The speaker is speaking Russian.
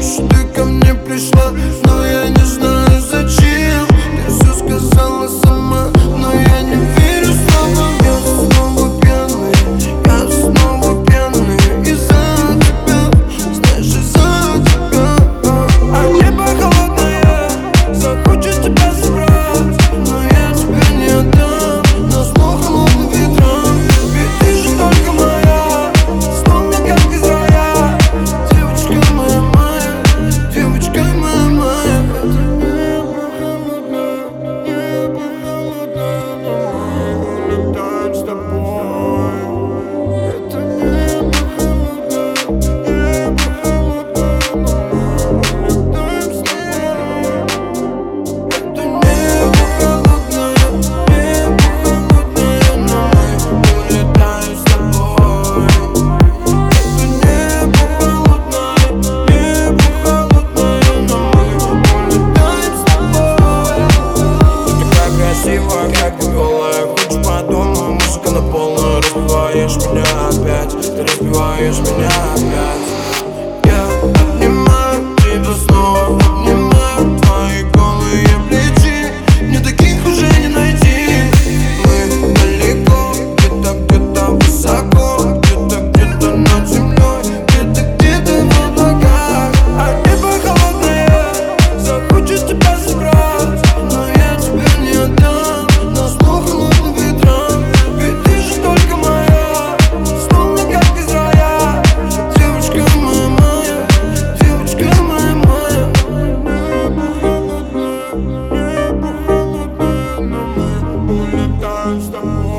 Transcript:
что ты ко мне пришла, но я не знаю зачем. Ты все сказала сама, но я не верю словам. Я снова пьяный, я снова пьяный из-за тебя, знаешь, из-за тебя. А небо холодное, захочет тебя забрать, но я тебя не отдам на зло холодным ветрам. Ведь ты же только моя, словно как из рая. Девочка моя, моя, девочка моя, моя. Это небо холодное, небо холодное, но мы улетаем с тобой. Это небо холодное, небо холодное, но мы улетаем с тобой. Ты такая красивая, как ты голая. Хочешь по дому, музыка на полную. Разбиваешь меня опять, ты разбиваешь меня опять. Я обнимаю тебя снова, обнимаю твои голые плечи. Мне таких уже не найти. Мы далеко, где-то высоко, где-то над землей, где-то в облаках. А небо холодное, захочет тебя забрать, но я тебя не отдам на зло холодным ветрам. Ведь ты же только моя, словно как из рая. Девочка моя, моя, девочка моя, моя. Небо холодное, но мы улетаем с тобой.